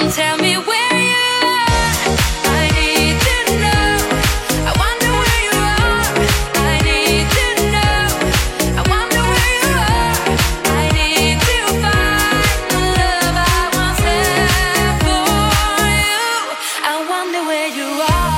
Tell me where you are. I need to know. I wonder where you are. I need to know. I wonder where you are. I need to find the love I once had for you. I wonder where you are.